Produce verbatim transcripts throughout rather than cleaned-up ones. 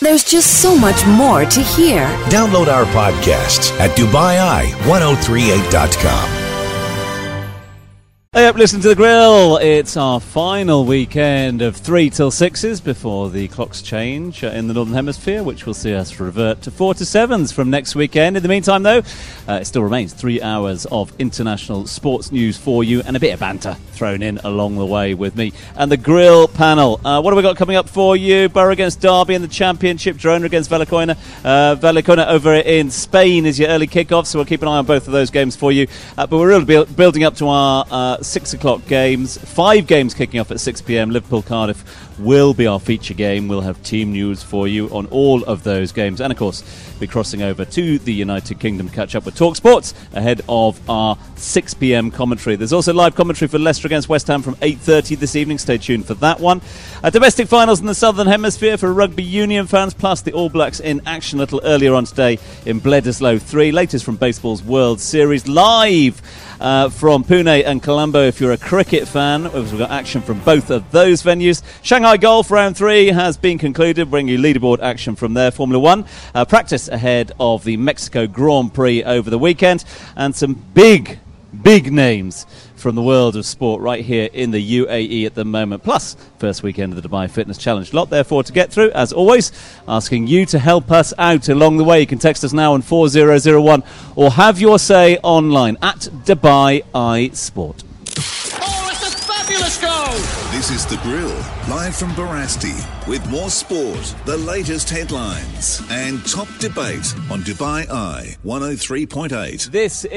There's just so much more to hear. Download our podcasts at Dubai Eye ten thirty-eight dot com. Hey up, listen to The Grill. It's our final weekend of three till sixes before the clocks change uh, in the Northern Hemisphere, which will see us revert to four to sevens from next weekend. In the meantime, though, uh, it still remains three hours of international sports news for you and a bit of banter thrown in along the way with me and the Grill panel. Uh, what have we got coming up for you? Borough against Derby in the Championship, Girona against Vallecona. Uh, Vallecona over in Spain is your early kickoff, so we'll keep an eye on both of those games for you. Uh, but we're really bu- building up to our uh, six o'clock games. Five games kicking off at six p.m. Liverpool Cardiff will be our feature game. We'll have team news for you on all of those games, and of course be crossing over to the United Kingdom to catch up with Talk Sports ahead of our six p.m. commentary. There's also live commentary for Leicester against West Ham from eight thirty this evening. Stay tuned for that one. Uh, domestic finals in the Southern Hemisphere for rugby union fans, plus the All Blacks in action a little earlier on today in Bledisloe three. Latest from baseball's World Series live Uh, from Pune and Colombo if you're a cricket fan. We've got action from both of those venues. Shanghai Golf round three has been concluded, bringing you leaderboard action from there. Formula One uh, practice ahead of the Mexico Grand Prix over the weekend, and some big big names from the world of sport right here in the U A E at the moment. Plus, first weekend of the Dubai Fitness Challenge. Lot, therefore, to get through. As always, asking you to help us out along the way. You can text us now on four zero zero one or have your say online at Dubai Eye Sport. Oh, it's a fabulous goal! This is The Grill, live from Barasti, with more sport, the latest headlines, and top debate on Dubai Eye one oh three point eight. This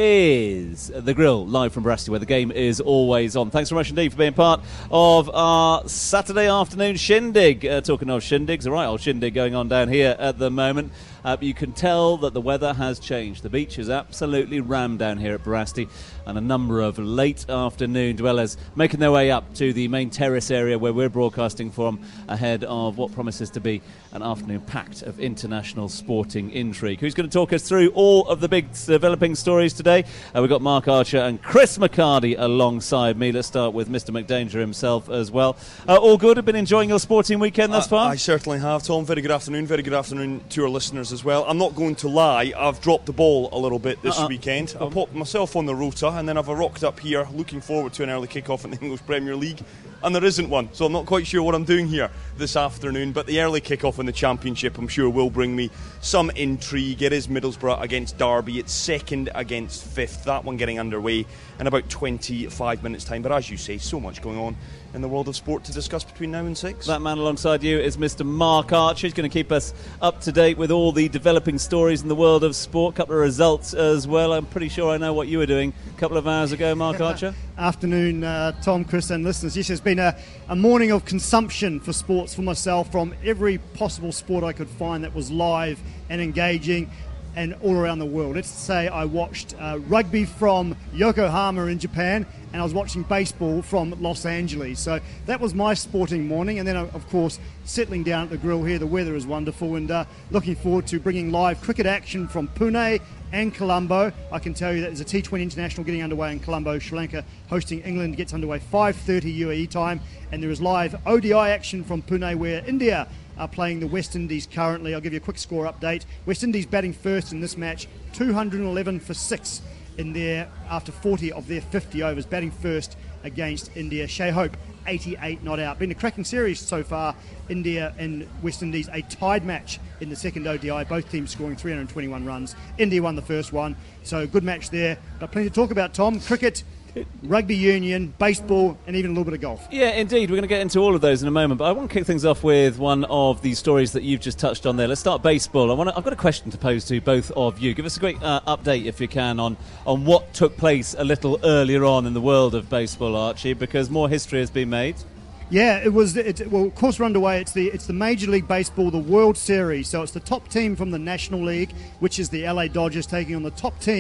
is The Grill, live from Barasti, where the game is always on. Thanks very much indeed for being part of our Saturday afternoon shindig. Uh, talking of shindigs, a right old shindig going on down here at the moment. Uh, you can tell that the weather has changed. The beach is absolutely rammed down here at Barasti, and a number of late afternoon dwellers making their way up to the main terrace area where we're broadcasting from ahead of what promises to be an afternoon packed of international sporting intrigue. Who's going to talk us through all of the big developing stories today? Uh, we've got Mark Archer and Chris McCarty alongside me. Let's start with Mister McDanger himself as well. Uh, all good? Have been enjoying your sporting weekend thus far? I, I certainly have, Tom. Very good afternoon. Very good afternoon to our listeners as well. I'm not going to lie, I've dropped the ball a little bit this uh-uh. weekend. I popped myself on the rota, and then I've rocked up here looking forward to an early kick-off in the English Premier League, and there isn't one, so I'm not quite sure what I'm doing here this afternoon. But the early kick-off in the Championship, I'm sure, will bring me some intrigue. It is Middlesbrough against Derby. It's second against fifth. That one getting underway in about twenty-five minutes' time. But as you say, so much going on in the world of sport to discuss between now and six. That man alongside you is Mister Mark Archer. He's going to keep us up to date with all the developing stories in the world of sport. A couple of results as well. I'm pretty sure I know what you were doing a couple of hours ago, Mark Archer. Afternoon, uh, Tom, Chris and listeners. Yes, it's been a, a morning of consumption for sports for myself, from every possible sport I could find that was live and engaging and all around the world. Let's say I watched uh, rugby from Yokohama in Japan, and I was watching baseball from Los Angeles. So that was my sporting morning. And then, of course, settling down at the grill here. The weather is wonderful, and uh, looking forward to bringing live cricket action from Pune and Colombo. I can tell you that there's a T twenty International getting underway in Colombo. Sri Lanka hosting England gets underway five thirty U A E time. And there is live O D I action from Pune, where India are playing the West Indies currently. I'll give you a quick score update. West Indies batting first in this match, two hundred eleven for six in there after forty of their fifty overs, batting first against India. Shea Hope, eighty-eight not out. Been a cracking series so far. India and West Indies, a tied match in the second O D I, both teams scoring three hundred twenty-one runs. India won the first one, so good match there. But plenty to talk about, Tom. Cricket, rugby union, baseball, and even a little bit of golf. Yeah, indeed. We're going to get into all of those in a moment, but I want to kick things off with one of the stories that you've just touched on there. Let's start baseball. I want to, I've got a question to pose to both of you. Give us a quick uh, update, if you can, on, on what took place a little earlier on in the world of baseball, Archie, because more history has been made. Yeah, it was. It, well, of course, we're underway. It's the it's the Major League Baseball, the World Series. So it's the top team from the National League, which is the L A Dodgers, taking on the top team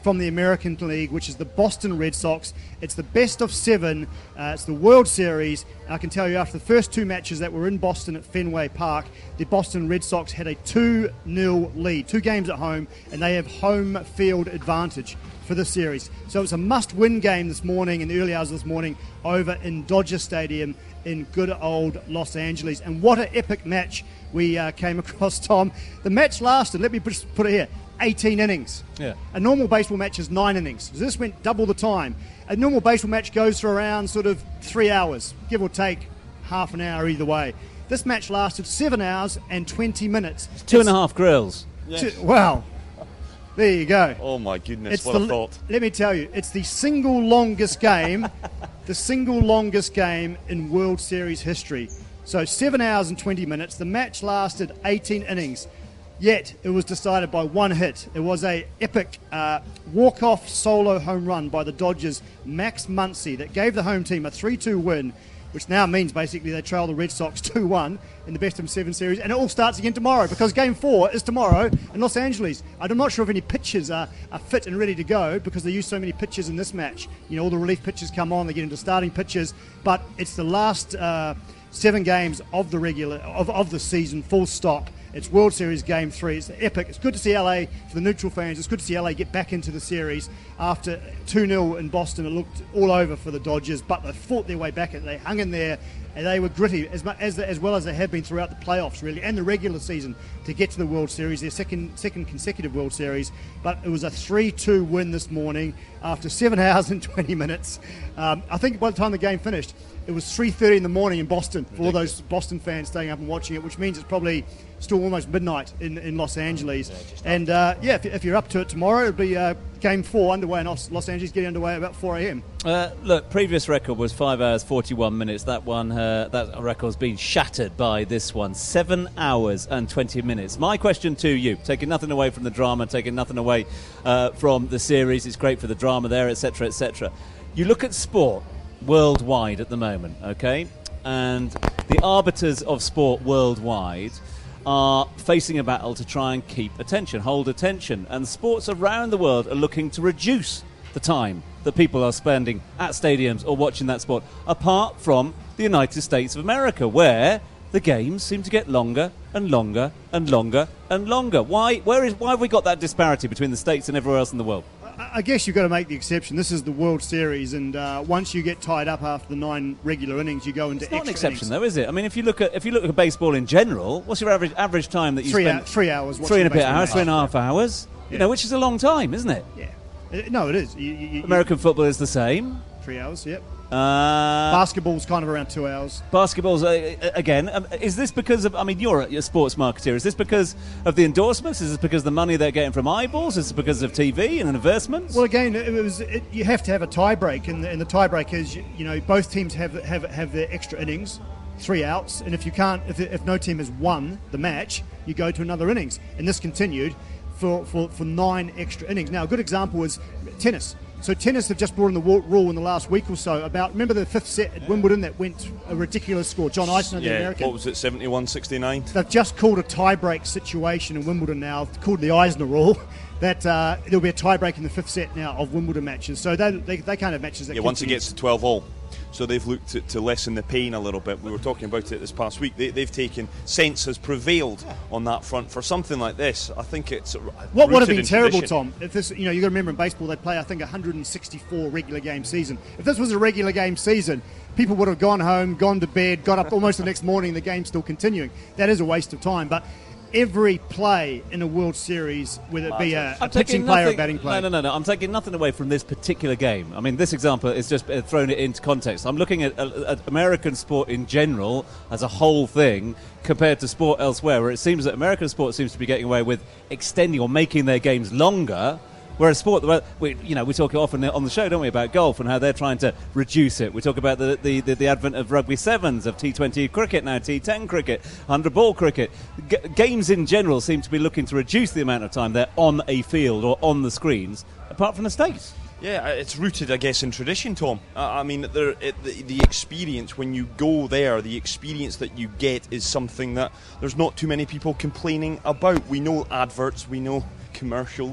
from the American League, which is the Boston Red Sox. It's the best of seven. Uh, it's the World Series. I can tell you, after the first two matches that were in Boston at Fenway Park, the Boston Red Sox had a two nil lead, two games at home, and they have home field advantage for the series. So it's a must-win game this morning, in the early hours of this morning, over in Dodger Stadium in good old Los Angeles. And what an epic match we uh, came across, Tom. The match lasted, let me just put it here, eighteen innings. Yeah. A normal baseball match is nine innings. So this went double the time. A normal baseball match goes for around sort of three hours, give or take half an hour either way. This match lasted seven hours and twenty minutes. It's two it's, and a half grills. Two, wow. There you go. Oh my goodness, it's what the, a thought. Let me tell you, it's the single longest game, the single longest game in World Series history. So seven hours and twenty minutes. The match lasted eighteen innings. Yet it was decided by one hit. It was a epic uh, walk-off solo home run by the Dodgers' Max Muncy that gave the home team a three two win, which now means basically they trail the Red Sox two one in the best of seven series, and it all starts again tomorrow because game four is tomorrow in Los Angeles. I'm not sure if any pitchers are, are fit and ready to go because they use so many pitchers in this match. You know, all the relief pitchers come on, they get into starting pitchers, but it's the last uh, seven games of the regular of, of the season, full stop. It's World Series Game three. It's epic. It's good to see L A, for the neutral fans, it's good to see L A get back into the series. After two nil in Boston, it looked all over for the Dodgers, but they fought their way back. They hung in there, and they were gritty, as, much, as, as well as they have been throughout the playoffs, really, and the regular season, to get to the World Series, their second second consecutive World Series. But it was a three two win this morning after seven hours and twenty minutes. Um, I think by the time the game finished, it was three thirty in the morning in Boston for all those Boston fans staying up and watching it, which means it's probably still almost midnight in, in Los Angeles. And uh, yeah, if, if you're up to it tomorrow, it'll be uh, game four underway in Los, Los Angeles, getting underway at about four a.m. Uh, look, previous record was five hours forty-one minutes. That one, uh, that record's been shattered by this one, seven hours and twenty minutes. My question to you, taking nothing away from the drama, taking nothing away uh, from the series, it's great for the drama there, et cetera, et cetera. You look at sport worldwide at the moment, okay? And the arbiters of sport worldwide are facing a battle to try and keep attention, hold attention. And sports around the world are looking to reduce the time that people are spending at stadiums or watching that sport, apart from the United States of America, where the games seem to get longer and longer and longer and longer. Why, where is, why have we got that disparity between the States and everywhere else in the world? I guess you've got to make the exception. This is the World Series, and uh, once you get tied up after the nine regular innings, you go into it's extra not an exception, innings. though, is it? I mean, if you look at if you look at baseball in general, what's your average average time that you three spend? Hour, three hours. Three and a bit hours, match. three and a half hours. Yeah. You know, which is a long time, isn't it? Yeah. Uh, no, it is. You, you, American you, football is the same. Three hours. Yep. Uh, Basketball's kind of around two hours. Basketball's, uh, again, um, is this because of, I mean, you're a, you're a sports marketeer, is this because of the endorsements? Is this because of the money they're getting from eyeballs? Is this because of T V and investments? Well, again, it was it, you have to have a tie break, and the, and the tie break is, you, you know, both teams have, have, have their extra innings, three outs, and if you can't, if, if no team has won the match, you go to another innings. And this continued for, for, for nine extra innings. Now, a good example was tennis. So tennis have just brought in the rule in the last week or so about, remember the fifth set at Wimbledon that went a ridiculous score? John Isner, the yeah, American. What was it, seventy-one sixty-nine? They've just called a tie-break situation in Wimbledon now, called the Isner rule, that uh, there'll be a tie-break in the fifth set now of Wimbledon matches. So they, they, they can't have matches that Yeah, once it gets to twelve all. So they've looked to, to lessen the pain a little bit. We were talking about it this past week. They, they've taken, sense has prevailed on that front for something like this. I think it's what would have been terrible, tradition. Tom, if this, you know, you got to remember in baseball they play, I think, one hundred sixty-four regular game season. If this was a regular game season, people would have gone home, gone to bed, got up almost the next morning, the game's still continuing. That is a waste of time. But every play in a World Series, whether it be a, a pitching player or a batting player. No, no, no, no. I'm taking nothing away from this particular game. I mean, this example is just uh, thrown it into context. I'm looking at, uh, at American sport in general as a whole thing compared to sport elsewhere, where it seems that American sport seems to be getting away with extending or making their games longer. Whereas sport, we, you know, we talk often on the show, don't we, about golf and how they're trying to reduce it. We talk about the the, the, the advent of rugby sevens, of T twenty cricket now, T ten cricket, hundred ball cricket. G- games in general seem to be looking to reduce the amount of time they're on a field or on the screens, apart from the States. Yeah, it's rooted, I guess, in tradition, Tom. Uh, I mean, there, it, the, the experience when you go there, the experience that you get is something that there's not too many people complaining about. We know adverts, we know commercials,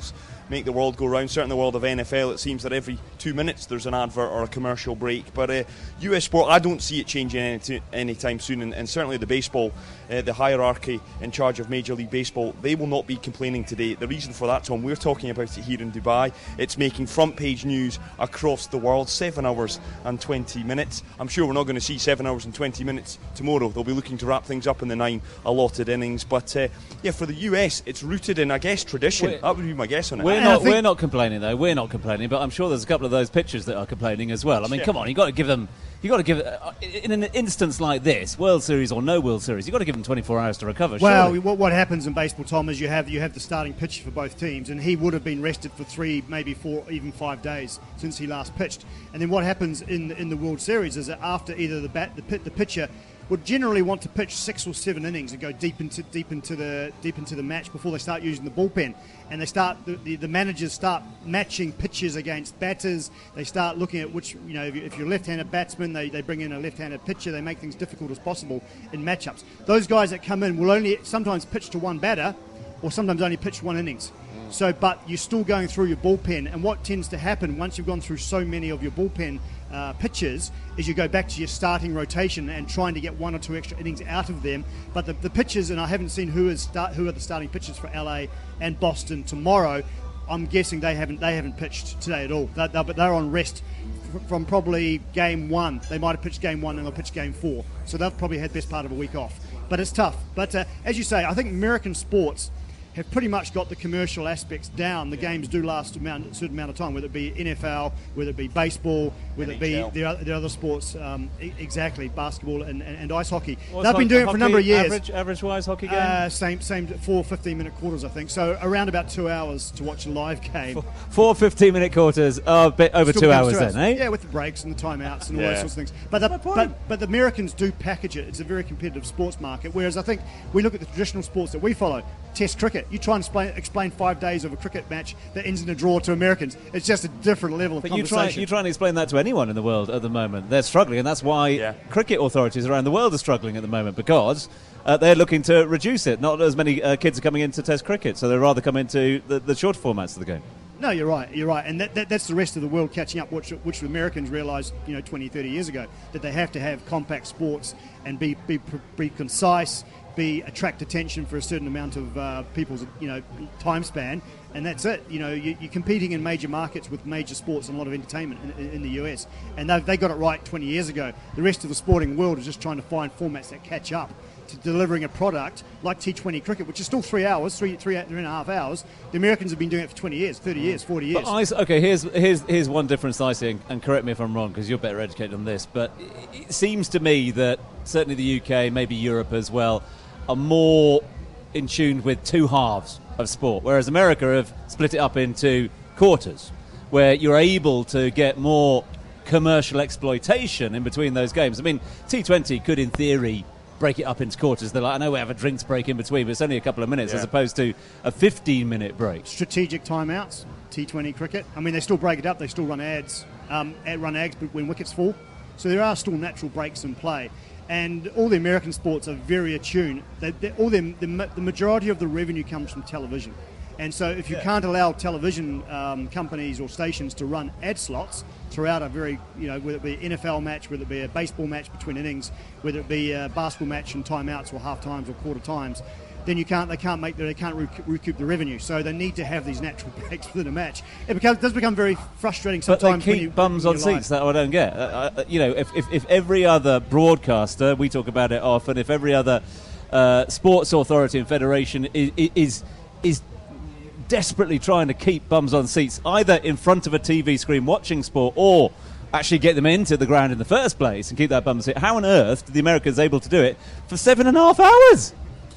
make the world go round. Certainly in the world of N F L, it seems that every two minutes there's an advert or a commercial break. But uh, U S sport, I don't see it changing any t- anytime soon. And, and certainly the baseball, uh, the hierarchy in charge of Major League Baseball, they will not be complaining today. The reason for that, Tom, we're talking about it here in Dubai. It's making front page news across the world. Seven hours and twenty minutes. I'm sure we're not going to see seven hours and twenty minutes tomorrow. They'll be looking to wrap things up in the nine allotted innings. But uh, yeah, for the U S, it's rooted in, I guess, tradition. We're, that would be my guess on it. We're not, we're not complaining though. We're not complaining, but I'm sure there's a couple of those pitchers that are complaining as well. I mean, yeah. come on, you got to give them. You got to give uh, in an instance like this, World Series or no World Series, you got to give them twenty-four hours to recover. Well, surely. what, what happens in baseball, Tom, is you have you have the starting pitcher for both teams, and he would have been rested for three, maybe four, even five days since he last pitched. And then what happens in the, in the World Series is that after either the bat, the, pit, the pitcher would generally want to pitch six or seven innings and go deep into deep into the deep into the match before they start using the bullpen, and they start the, the, the managers start matching pitchers against batters. They start looking at which, you know, if, you, if you're a left-handed batsman, they, they bring in a left-handed pitcher. They make things difficult as possible in matchups. Those guys that come in will only sometimes pitch to one batter, or sometimes only pitch one innings. So, but you're still going through your bullpen, and what tends to happen once you've gone through so many of your bullpen uh, pitches is you go back to your starting rotation and trying to get one or two extra innings out of them. But the, the pitchers, and I haven't seen who is start, who are the starting pitchers for L A and Boston tomorrow. I'm guessing they haven't they haven't pitched today at all. They're, they're, but they're on rest from probably game one. They might have pitched game one and they'll pitch game four. So they've probably had best part of a week off. But it's tough. But uh, as you say, I think American sports have pretty much got the commercial aspects down. The yeah. games do last a, amount, a certain amount of time, whether it be N F L, whether it be baseball, whether N H L. It be the other, the other sports, um, e- exactly, basketball and, and, and ice hockey. What's They've ho- been doing hockey, it for a number of years. Average, average-wise hockey game? Uh, same, same, four fifteen-minute quarters, I think. So around about two hours to watch a live game. Four, four fifteen-minute quarters, oh, a bit over Still two hours two then, eh? Yeah, with the breaks and the timeouts and all Yeah. those sorts of things. But the, but, but the Americans do package it. It's a very competitive sports market, whereas I think we look at the traditional sports that we follow. Test cricket. You try and explain, explain five days of a cricket match that ends in a draw to Americans. It's just a different level of But you conversation. try, you try and explain that to anyone in the world at the moment. They're struggling, and that's why Yeah. cricket authorities around the world are struggling at the moment, because uh, they're looking to reduce it. Not as many uh, kids are coming into Test cricket, so they'd rather come into the, the shorter formats of the game. No, you're right. You're right, and that, that, that's the rest of the world catching up, which, which the Americans realised, you know, twenty, thirty years ago, that they have to have compact sports and be be, be concise, be attract attention for a certain amount of uh, people's, you know, time span, and that's it. You know, you, you're competing in major markets with major sports and a lot of entertainment in, in the U S, and they they got it right twenty years ago. The rest of the sporting world is just trying to find formats that catch up to delivering a product like T twenty cricket, which is still three hours, three, three, three and a half hours. The Americans have been doing it for twenty years, thirty years, forty years. But I, okay, here's here's here's one difference I see, and, and correct me if I'm wrong, because you're better educated on this. But it, it seems to me that certainly the U K, maybe Europe as well, are more in tune with two halves of sport, whereas America have split it up into quarters, where you're able to get more commercial exploitation in between those games. I mean, T twenty could, in theory, break it up into quarters. They're like, I know we have a drinks break in between, but it's only a couple of minutes yeah. as opposed to a fifteen-minute break. Strategic timeouts, T twenty cricket. I mean, they still break it up. They still run ads, um, ad run ads when wickets fall. So there are still natural breaks in play. And all the American sports are very attuned. They, they, all them, the, the majority of the revenue comes from television. And so if you Yeah. can't allow television um, companies or stations to run ad slots throughout a very, you know, whether it be an N F L match, whether it be a baseball match between innings, whether it be a basketball match and timeouts or half times or quarter times, then you can't. They can't make. They can't rec- recoup the revenue. So they need to have these natural breaks within a match. It becomes, does become very frustrating But sometimes. they when keep you, bums when on you're seats. live. That I don't get. Uh, uh, you know, if, if if every other broadcaster, we talk about it often, if every other uh, sports authority and federation is is is desperately trying to keep bums on seats, either in front of a T V screen watching sport, or actually get them into the ground in the first place and keep that bum seat. How on earth did the Americans able to do it for seven and a half hours?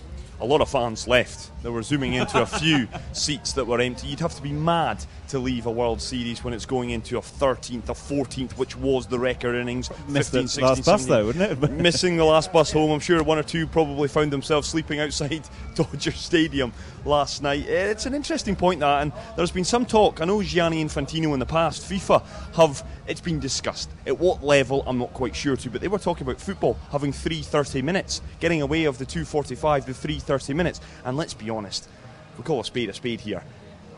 A lot of fans left. They were zooming into a few seats that were empty. You'd have to be mad to leave a World Series when it's going into a thirteenth, a fourteenth, which was the record innings. Missed the fifteen, sixteen, last bus seventeen. though, wouldn't it? Missing the last bus home. I'm sure one or two probably found themselves sleeping outside Dodger Stadium last night. It's an interesting point, that, and there's been some talk. I know Gianni Infantino in the past, FIFA have, it's been discussed. At what level, I'm not quite sure to, but they were talking about football having three thirty minutes, getting away of the two forty-five, the three thirty minutes. And let's be honest, we call a spade a spade here.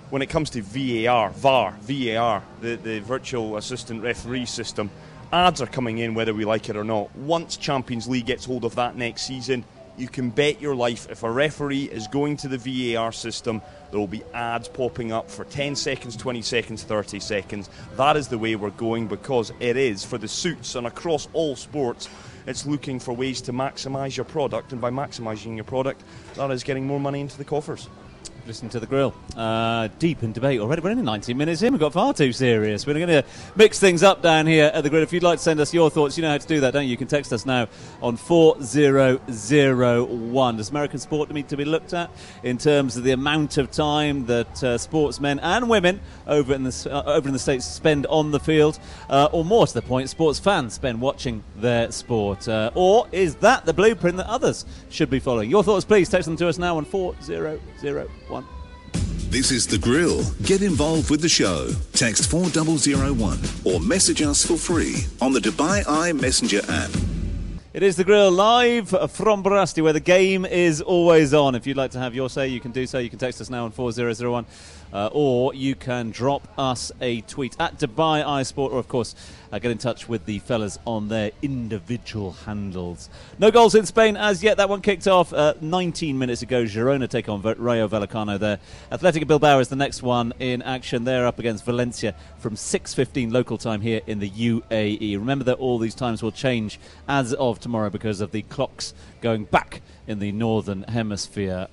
when it comes to V A R, V A R, V A R, the, the virtual assistant referee system, ads are coming in whether we like it or not. Once Champions League gets hold of that next season, you can bet your life if a referee is going to the V A R system, there will be ads popping up for ten seconds, twenty seconds, thirty seconds. That is the way we're going, because it is, for the suits and across all sports, it's looking for ways to maximise your product, and by maximising your product, that is getting more money into the coffers. Listen to the grill. Uh, deep in debate already. We're only nineteen minutes in. We've got far too serious. We're going to mix things up down here at the grill. If you'd like to send us your thoughts, you know how to do that, don't you? You can text us now on four zero zero one. Does American sport need to be looked at in terms of the amount of time that uh, sportsmen and women over in the uh, over in the States spend on the field, uh, or more to the point, sports fans spend watching their sport? Uh, or is that the blueprint that others should be following? Your thoughts, please. Text them to us now on four zero zero one. This is The Grill. Get involved with the show. Text four zero zero one or message us for free on the Dubai Eye Messenger app. It is The Grill live from Borasti, where the game is always on. If you'd like to have your say, you can do so. You can text us now on four zero zero one, uh, or you can drop us a tweet at Dubai Eye Sport, or of course uh, get in touch with the fellas on their individual handles. No goals in Spain as yet. That one kicked off uh, nineteen minutes ago. Girona take on Rayo Vallecano there. Athletic Bilbao is the next one in action. They're up against Valencia from six fifteen local time here in the U A E. Remember that all these times will change as of tomorrow because of the clocks going back in the Northern Hemisphere.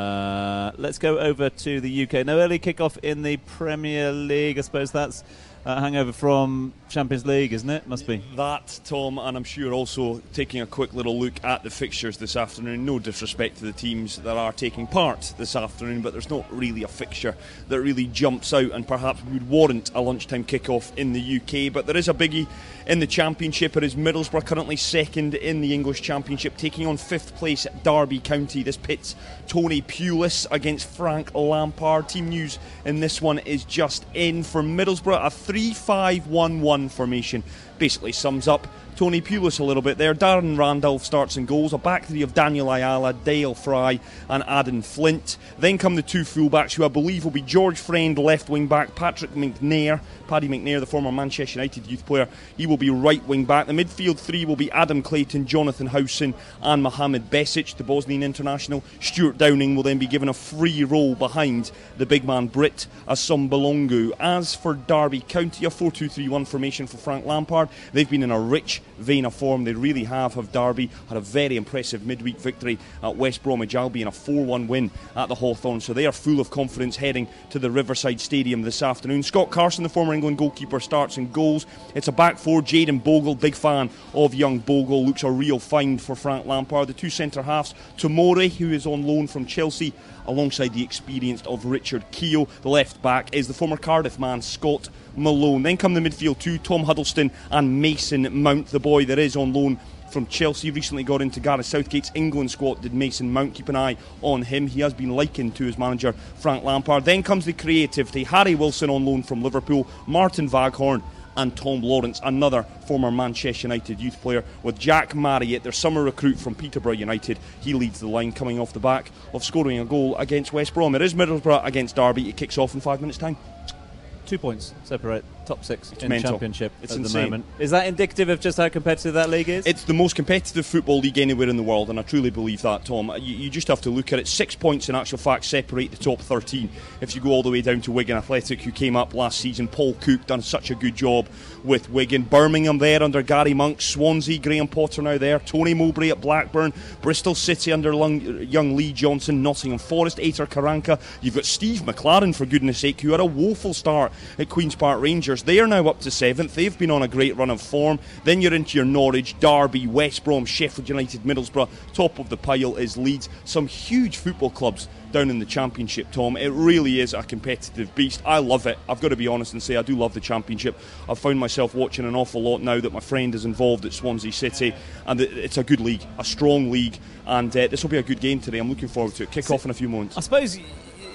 Uh, let's go over to the U K. No early kickoff in the Premier League. I suppose that's a hangover from Champions League, isn't it? Must be. That, Tom, and I'm sure also taking a quick little look at the fixtures this afternoon. No disrespect to the teams that are taking part this afternoon, but there's not really a fixture that really jumps out and perhaps would warrant a lunchtime kickoff in the U K. But there is a biggie in the Championship. It is Middlesbrough, currently second in the English Championship, taking on fifth place Derby County. This pits Tony Pulis against Frank Lampard. Team news in this one is just in. For Middlesbrough, a three five one one formation basically sums up Tony Pulis a little bit there. Darren Randolph starts and goals. A back three of Daniel Ayala, Dale Fry and Adam Flint. Then come the two fullbacks, who I believe will be George Friend, left wing back, Patrick McNair, Paddy McNair, the former Manchester United youth player, he will be right wing back. The midfield three will be Adam Clayton, Jonathan Howson and Mohamed Besic, the Bosnian international. Stuart Downing will then be given a free role behind the big man Brit Assombalongu. As for Derby County, a four two three one formation for Frank Lampard. They've been in a rich vein of form. They really have. Have Derby had a very impressive midweek victory at West Bromwich Albion, a four one win at the Hawthorn, so they are full of confidence heading to the Riverside Stadium this afternoon. Scott Carson, the former England goalkeeper, starts and goals. It's a back four. Jayden Bogle, big fan of young Bogle, looks a real find for Frank Lampard. The two centre halves, Tomori, who is on loan from Chelsea, alongside the experienced of Richard Keogh. The left back is the former Cardiff man Scott Malone. Then come the midfield two, Tom Huddleston and Mason Mount, the boy that is on loan from Chelsea. Recently got into Gareth Southgate's England squad, did Mason Mount. Keep an eye on him. He has been likened to his manager Frank Lampard. Then comes the creativity, Harry Wilson on loan from Liverpool, Martin Vaghorn and Tom Lawrence, another former Manchester United youth player, with Jack Marriott, their summer recruit from Peterborough United. He leads the line, coming off the back of scoring a goal against West Brom. It is Middlesbrough against Derby. It kicks off in five minutes' time. Two points separate top six It's in mental. the Championship It's at insane. the moment. Is that indicative of just how competitive that league is? It's the most competitive football league anywhere in the world, and I truly believe that, Tom. You, you just have to look at it. Six points in actual fact separate the top thirteen. If you go all the way down to Wigan Athletic, who came up last season, Paul Cook done such a good job with Wigan. Birmingham there under Gary Monk. Swansea, Graham Potter now there. Tony Mowbray at Blackburn. Bristol City under young Lee Johnson. Nottingham Forest, Ater Karanka. You've got Steve McLaren, for goodness sake, who had a woeful start at Queen's Park Rangers. They are now up to seventh. They've been on a great run of form. Then you're into your Norwich, Derby, West Brom, Sheffield United, Middlesbrough. Top of the pile is Leeds. Some huge football clubs down in the Championship, Tom. It really is a competitive beast. I love it. I've got to be honest and say I do love the Championship. I've found myself watching an awful lot now that my friend is involved at Swansea City, and it's a good league, a strong league, and uh, this will be a good game today. I'm looking forward to it. Kick off in a few moments. I suppose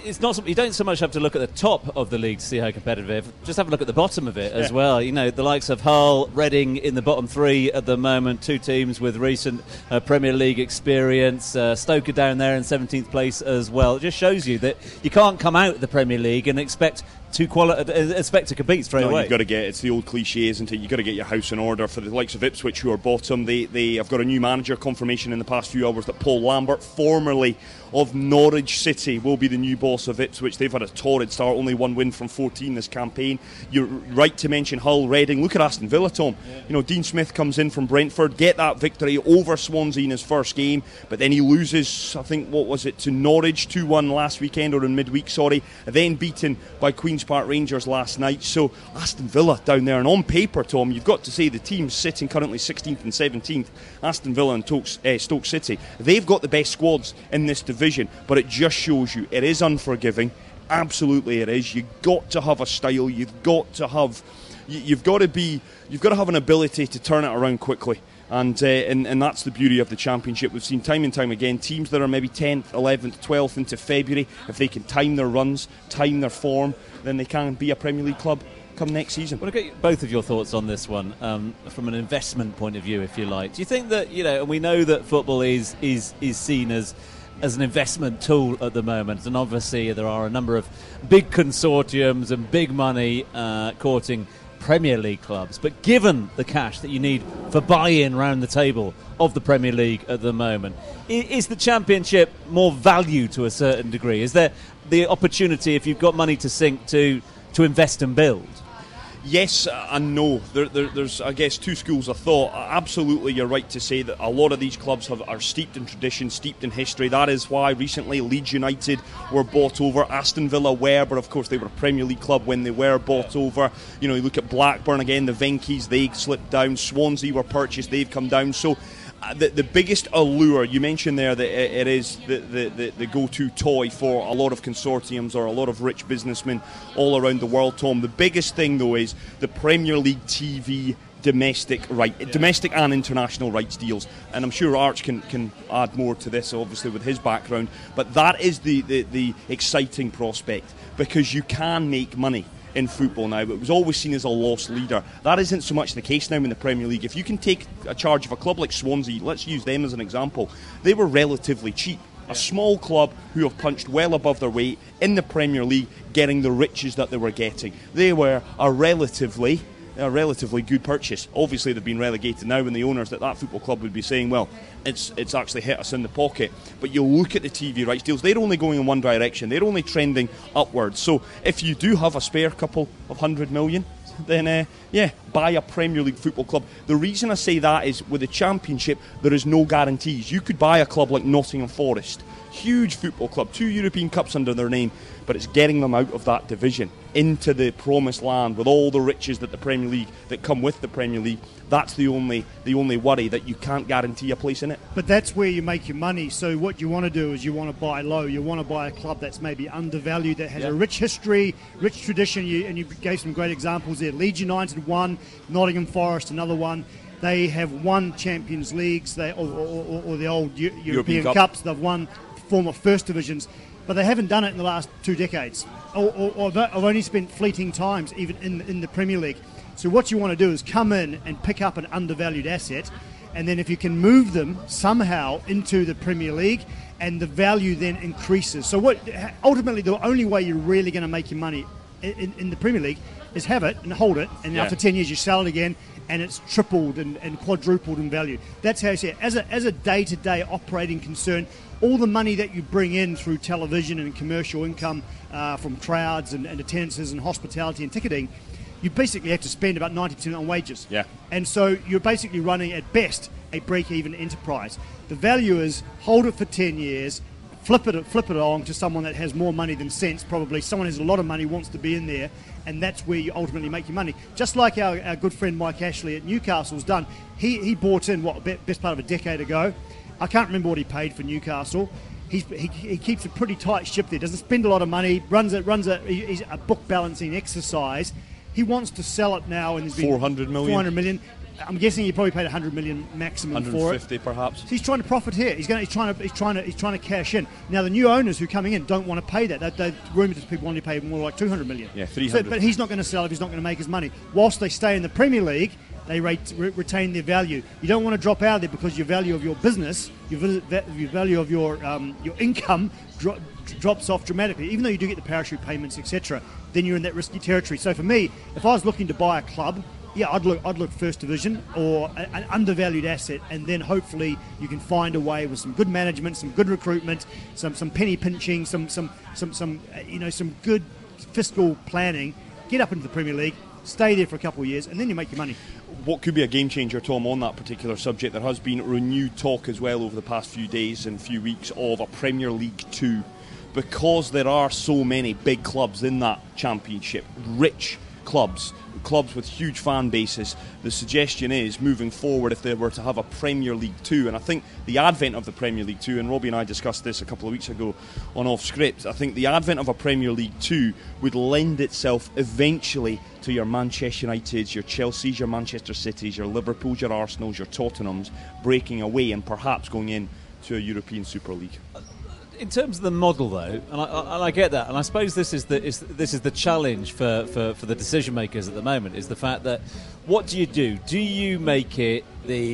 it's not. You don't so much have to look at the top of the league to see how competitive it is. Just have a look at the bottom of it as yeah. well. You know, the likes of Hull, Reading in the bottom three at the moment, two teams with recent uh, Premier League experience. Uh, Stoke are down there in seventeenth place as well. It just shows you that you can't come out of the Premier League and expect to quali- expect to compete straight no, away. You've got to get, it's the old cliche, isn't it? You've got to get your house in order. For the likes of Ipswich, who are bottom, they, they have got a new manager confirmation in the past few hours that Paul Lambert, formerly of Norwich City, will be the new boss of Ipswich. They've had a torrid start, only one win from fourteen this campaign. You're right to mention Hull, Reading. Look at Aston Villa, Tom. Yeah. You know, Dean Smith comes in from Brentford, get that victory over Swansea in his first game, but then he loses, I think, what was it, to Norwich two one last weekend, or in midweek, sorry, then beaten by Queen's Park Rangers last night. So Aston Villa down there, and on paper, Tom, you've got to say the teams sitting currently sixteenth and seventeenth, Aston Villa and Stoke, uh, Stoke City, they've got the best squads in this division, but it just shows you it is unforgiving. Absolutely it is. You've got to have a style, you've got to have you've got to be you've got to have an ability to turn it around quickly. And, uh, and and that's the beauty of the Championship. We've seen time and time again teams that are maybe tenth, eleventh, twelfth into February, if they can time their runs, time their form, then they can be a Premier League club come next season. I want to get both of your thoughts on this one, um, from an investment point of view, if you like. Do you think that, you know, and we know that football is is is seen as as an investment tool at the moment, and obviously there are a number of big consortiums and big money uh, courting Premier League clubs, but given the cash that you need for buy-in round the table of the Premier League at the moment, is the Championship more value to a certain degree? Is there the opportunity, if you've got money to sink, to to invest and build? Yes and no. There, there, there's, I guess, two schools of thought. Absolutely, you're right to say that a lot of these clubs have, are steeped in tradition, steeped in history. That is why recently Leeds United were bought over. Aston Villa were, but of course they were a Premier League club when they were bought over. You know, you look at Blackburn again, the Venkies, they slipped down. Swansea were purchased, they've come down. So The, the biggest allure, you mentioned there that it is the, the, the, the go-to toy for a lot of consortiums or a lot of rich businessmen all around the world, Tom. The biggest thing, though, is the Premier League T V domestic right, yeah. domestic and international rights deals. And I'm sure Arch can, can add more to this, obviously, with his background. But that is the, the, the exciting prospect, because you can make money in football now. It was always seen as a lost leader. That isn't so much the case now in the Premier League. If you can take a charge of a club like Swansea, let's use them as an example, they were relatively cheap. A small club who have punched well above their weight in the Premier League, getting the riches that they were getting. They were a relatively a relatively good purchase. Obviously they've been relegated now, and the owners at that football club would be saying, well, it's it's actually hit us in the pocket. But you look at the T V rights deals, they're only going in one direction, they're only trending upwards. So if you do have a spare couple of hundred million, then uh, yeah, buy a Premier League football club. The reason I say that is with the Championship there is no guarantees. You could buy a club like Nottingham Forest, huge football club, two European Cups under their name, but it's getting them out of that division into the promised land with all the riches that the Premier League that come with the Premier League. That's the only the only worry, that you can't guarantee a place in it. But that's where you make your money. So what you want to do is you want to buy low. You want to buy a club that's maybe undervalued, that has yeah. a rich history, rich tradition. You, and you gave some great examples there. Leeds United one, Nottingham Forest another one. They have won Champions Leagues, they or, or, or the old U- European, European Cup. Cups. They've won former first divisions, but they haven't done it in the last two decades, or, or, or they've only spent fleeting times even in, in the Premier League. So what you want to do is come in and pick up an undervalued asset, and then if you can move them somehow into the Premier League, and the value then increases. So what ultimately the only way you're really going to make your money in, in the Premier League is have it and hold it, and yeah. after ten years you sell it again, and it's tripled and, and quadrupled in value. That's how you see it. As a, as a day-to-day operating concern, all the money that you bring in through television and commercial income uh, from crowds and, and attendances and hospitality and ticketing, you basically have to spend about ninety percent on wages. Yeah. And so you're basically running, at best, a break-even enterprise. The value is hold it for ten years, flip it flip it on to someone that has more money than sense, probably. Someone who has a lot of money, wants to be in there, and that's where you ultimately make your money. Just like our, our good friend Mike Ashley at Newcastle's done. He, he bought in, what, best part of a decade ago. I can't remember what he paid for Newcastle. He's, he, he keeps a pretty tight ship there, doesn't spend a lot of money, runs, it, runs a, he's a book balancing exercise. He wants to sell it now, and there's been four hundred million. four hundred million. I'm guessing he probably paid one hundred million maximum for it. one hundred fifty perhaps. So he's trying to profit here. He's going. He's trying to. He's trying to. He's trying to cash in. Now the new owners who are coming in don't want to pay that. They, they rumoured that people want to pay more like two hundred million. Yeah, three hundred. So, but he's not going to sell if he's not going to make his money. Whilst they stay in the Premier League, they rate, re- retain their value. You don't want to drop out of there because your value of your business, your, vi- your value of your um, your income dro- drops off dramatically. Even though you do get the parachute payments, et cetera, then you're in that risky territory. So for me, if I was looking to buy a club, yeah, I'd look I'd look First Division or a, an undervalued asset, and then hopefully you can find a way with some good management, some good recruitment, some some penny pinching, some some some some uh, you know some good fiscal planning. Get up into the Premier League, stay there for a couple of years, and then you make your money. What could be a game changer, Tom, on that particular subject? There has been renewed talk as well over the past few days and few weeks of a Premier League two, because there are so many big clubs in that championship, rich clubs, clubs with huge fan bases. The suggestion is, moving forward, if they were to have a Premier League two, and I think the advent of the Premier League two, and Robbie and I discussed this a couple of weeks ago on Off Script, I think the advent of a Premier League two would lend itself eventually to your Manchester Uniteds, your Chelseas, your Manchester Cities, your Liverpools, your Arsenals, your Tottenhams breaking away and perhaps going in to a European Super League. In terms of the model, though, and I, I, and I get that, and I suppose this is the is, this is the challenge for, for, for the decision makers at the moment, is the fact that what do you do? Do you make it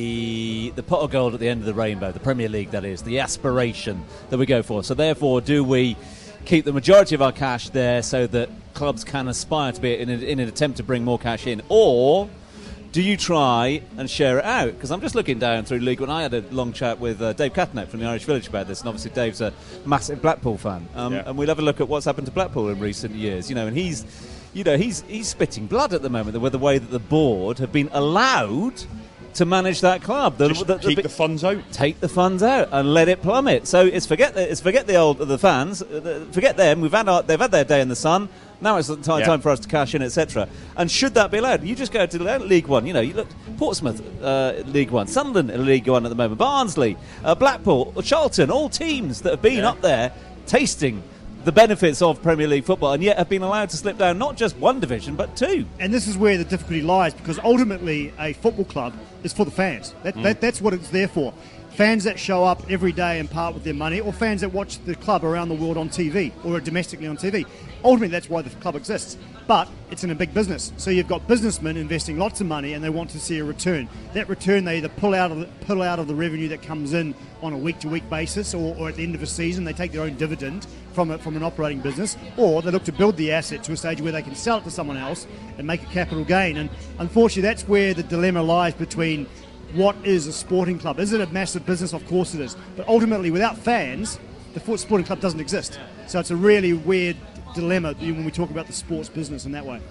the the pot of gold at the end of the rainbow, the Premier League, that is, the aspiration that we go for? So therefore, do we keep the majority of our cash there so that clubs can aspire to be in, a, in an attempt to bring more cash in, or do you try and share it out? Because I'm just looking down through League One. I had a long chat with uh, Dave Catnett from the Irish Village about this, and obviously Dave's a massive Blackpool fan. Um, yeah. And we'll have a look at what's happened to Blackpool in recent years. You know, and he's, you know, he's he's spitting blood at the moment with the way that the board have been allowed to manage that club. The, Just the, the, take the, the funds out. Take the funds out and let it plummet. So it's forget the, it's forget the old the fans, uh, forget them. We've had our, they've had their day in the sun. Now it's time, yeah. time for us to cash in, et cetera. And should that be allowed? You just go to League One. You know, you look Portsmouth, uh, League One, Sunderland, in League One at the moment, Barnsley, uh, Blackpool, Charlton, all teams that have been yeah. up there tasting the benefits of Premier League football, and yet have been allowed to slip down not just one division but two. And this is where the difficulty lies, because ultimately a football club is for the fans. That, mm. that, that's what it's there for. Fans that show up every day and part with their money, or fans that watch the club around the world on T V or domestically on T V. Ultimately, that's why the club exists. But it's in a big business. So you've got businessmen investing lots of money and they want to see a return. That return they either pull out of the, pull out of the revenue that comes in on a week-to-week basis, or, or at the end of a season they take their own dividend from a, from an operating business, or they look to build the asset to a stage where they can sell it to someone else and make a capital gain. And unfortunately, that's where the dilemma lies between what is a sporting club. Is it a massive business? Of course it is. But ultimately, without fans, the sporting club doesn't exist. So it's a really weird dilemma when we talk about the sports business in that way.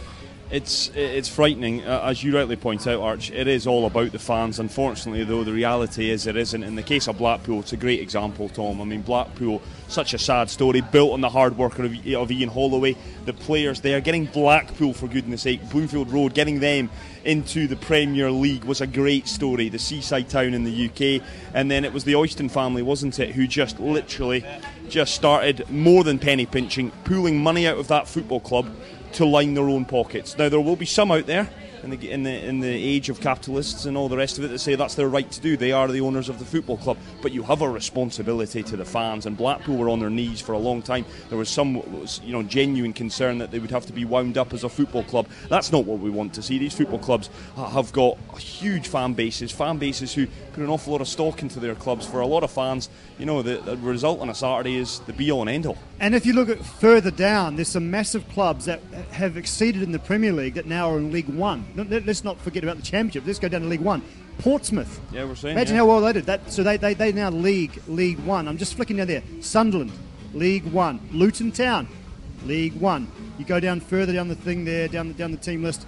It's it's frightening, uh, as you rightly point out, Arch. It is all about the fans. Unfortunately, though, the reality is it isn't. In the case of Blackpool, it's a great example, Tom. I mean, Blackpool, such a sad story, built on the hard work of, of Ian Holloway. The players there, getting Blackpool, for goodness sake, Bloomfield Road, getting them into the Premier League was a great story. The seaside town in the U K. And then it was the Oyston family, wasn't it, who just literally just started more than penny pinching, pulling money out of that football club to line their own pockets. Now there will be some out there in the in the in the age of capitalists and all the rest of it that say that's their right to do. They are the owners of the football club, but you have a responsibility to the fans. And Blackpool were on their knees for a long time. There was some, you know, genuine concern that they would have to be wound up as a football club. That's not what we want to see. These football clubs have got huge fan bases, fan bases who put an awful lot of stock into their clubs. For a lot of fans, you know, the, the result on a Saturday is the be all and end all. And if you look at further down, there's some massive clubs that have exceeded in the Premier League that now are in League One. Let's not forget about the Championship. Let's go down to League One. Portsmouth. Yeah, we're saying. Imagine yeah. how well they did. That, so they they they now League League One. I'm just flicking down there. Sunderland, League One. Luton Town, League One. You go down further down the thing there, down the down the team list.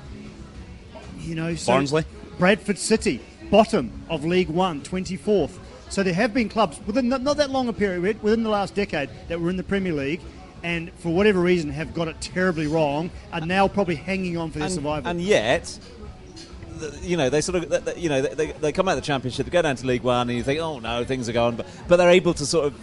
You know, so Barnsley, Bradford City, bottom of League One, twenty-fourth. So there have been clubs within not, not that long a period, within the last decade, that were in the Premier League, and for whatever reason have got it terribly wrong, are now probably hanging on for their and, survival. And yet, you know, they sort of, you know, they, they come out of the Championship, they go down to League One, and you think, oh no, things are going, but but they're able to sort of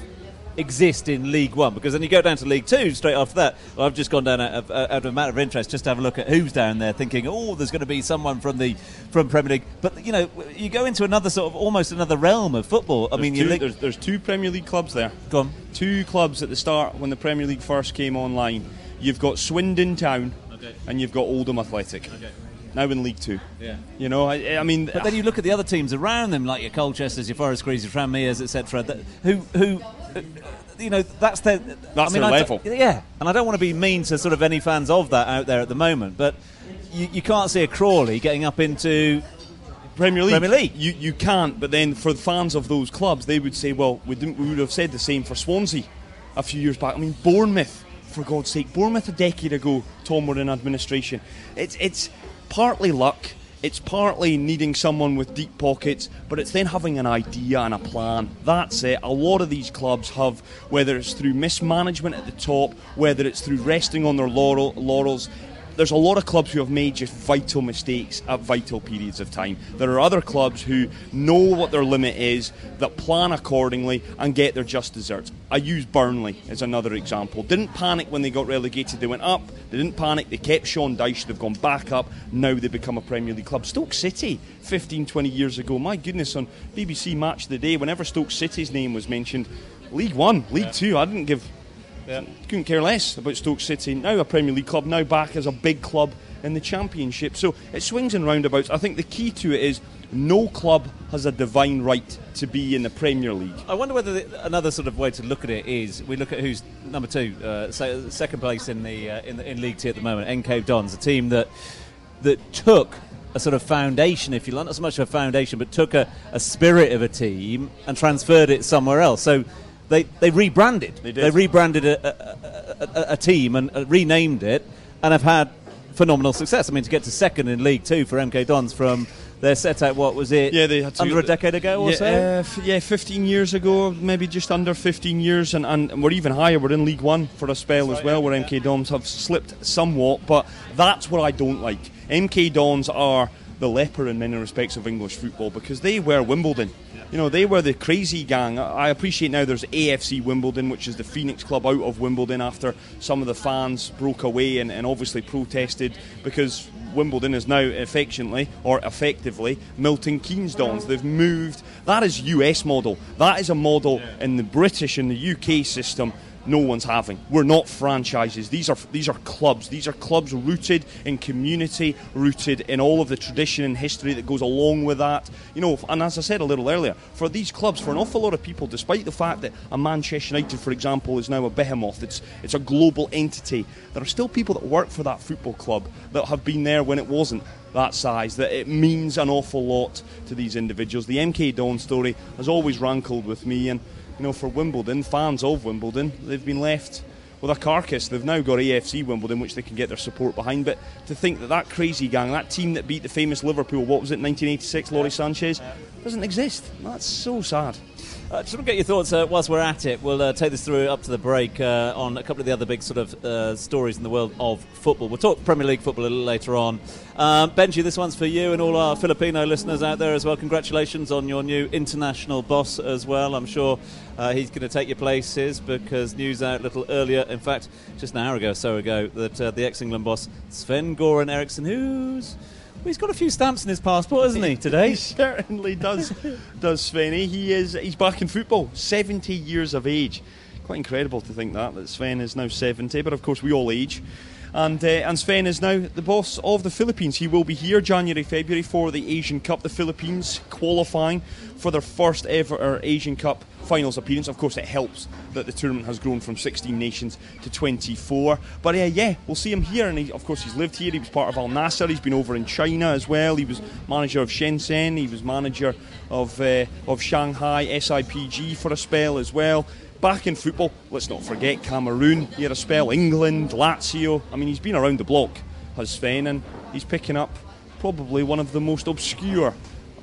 exist in League One, because then you go down to League Two straight after that. Well, I've just gone down out of, out of a matter of interest just to have a look at who's down there, thinking, oh, there's going to be someone from the from Premier League. But you know, you go into another sort of almost another realm of football. I there's mean, two, you li- there's, there's two Premier League clubs there. Go on. Two clubs at the start when the Premier League first came online. You've got Swindon Town, okay, and you've got Oldham Athletic. Okay. Now in League Two. Yeah. You know, I, I mean... But then you look at the other teams around them, like your Colchesters, your Forest Greens, your Tranmere's, et cetera, who, who, you know, that's their... That's I mean, their I level. Yeah, and I don't want to be mean to sort of any fans of that out there at the moment, but you, you can't see a Crawley getting up into... Premier League. Premier League. You, you can't, but then for the fans of those clubs, they would say, well, we, didn't, we would have said the same for Swansea a few years back. I mean, Bournemouth, for God's sake. Bournemouth a decade ago, Tom, were in administration. It's It's partly luck. It's partly needing someone with deep pockets, but it's then having an idea and a plan. That's it. A lot of these clubs have, whether it's through mismanagement at the top, whether it's through resting on their laurel, laurels, there's a lot of clubs who have made just vital mistakes at vital periods of time. There are other clubs who know what their limit is, that plan accordingly and get their just desserts. I use Burnley as another example. Didn't panic when they got relegated, they went up. They didn't panic, they kept Sean Dyche, they've gone back up. Now they become a Premier League club. Stoke City, fifteen, twenty years ago, my goodness, on B B C Match of the Day, whenever Stoke City's name was mentioned, League One, League yeah. Two, I didn't give... Yeah. Couldn't care less about Stoke City. Now a Premier League club, now back as a big club in the Championship. So it swings and roundabouts. I think the key to it is no club has a divine right to be in the Premier League. I wonder whether the, another sort of way to look at it is we look at who's number two, uh, so second place in the, uh, in the in League Two at the moment. N K Dons, a team that that took a sort of foundation, if you like, not so much of a foundation, but took a, a spirit of a team and transferred it somewhere else. So. They they rebranded. They, did. they rebranded a, a, a, a team and uh, renamed it, and have had phenomenal success. I mean, to get to second in League Two for M K Dons from their set out, what was it? Yeah, they had to under a decade ago or yeah, so. Uh, f- yeah, fifteen years ago, maybe just under fifteen years, and, and we're even higher. We're in League One for a spell that's as well, right, yeah, where yeah. M K Dons have slipped somewhat. But that's what I don't like. M K Dons are the leper in many respects of English football because they were Wimbledon. You know, they were the crazy gang. I appreciate now there's A F C Wimbledon, which is the Phoenix club out of Wimbledon after some of the fans broke away and, and obviously protested because Wimbledon is now affectionately or effectively Milton Keynes Dons. They've moved. That is U S model. That is a model in the British and the U K system no one's having. We're not franchises. These are these are clubs. These are clubs rooted in community, rooted in all of the tradition and history that goes along with that. You know, and as I said a little earlier, for these clubs, for an awful lot of people, despite the fact that a Manchester United, for example, is now a behemoth, it's it's a global entity, there are still people that work for that football club that have been there when it wasn't that size, that it means an awful lot to these individuals. The M K Dons story has always rankled with me, and you know, for Wimbledon, fans of Wimbledon, they've been left with a carcass. They've now got A F C Wimbledon, which they can get their support behind. But to think that that crazy gang, that team that beat the famous Liverpool, what was it, nineteen eighty-six, Laurie Sanchez, doesn't exist. That's so sad. Uh, just want to get your thoughts uh, whilst we're at it. We'll uh, take this through up to the break uh, on a couple of the other big sort of uh, stories in the world of football. We'll talk Premier League football a little later on. Um, Benji, this one's for you and all our Filipino listeners out there as well. Congratulations on your new international boss as well. I'm sure uh, he's going to take your places because news out a little earlier, in fact, just an hour ago or so ago, that uh, the ex-England boss, Sven-Göran Eriksson, who's... Well, he's got a few stamps in his passport, hasn't he, today? He certainly does, does Svenny. He is, he's back in football, seventy years of age. Quite incredible to think that, that Sven is now seventy, but of course we all age. And, uh, and Sven is now the boss of the Philippines. He will be here January, February for the Asian Cup. The Philippines qualifying for their first ever Asian Cup finals appearance. Of course, it helps that the tournament has grown from sixteen nations to twenty-four. But uh, yeah, we'll see him here. And he, of course, he's lived here. He was part of Al Nassr. He's been over in China as well. He was manager of Shenzhen. He was manager of uh, of Shanghai S I P G for a spell as well. Back in football, let's not forget Cameroon. He had a spell, England, Lazio. I mean, he's been around the block, has Sven, and he's picking up probably one of the most obscure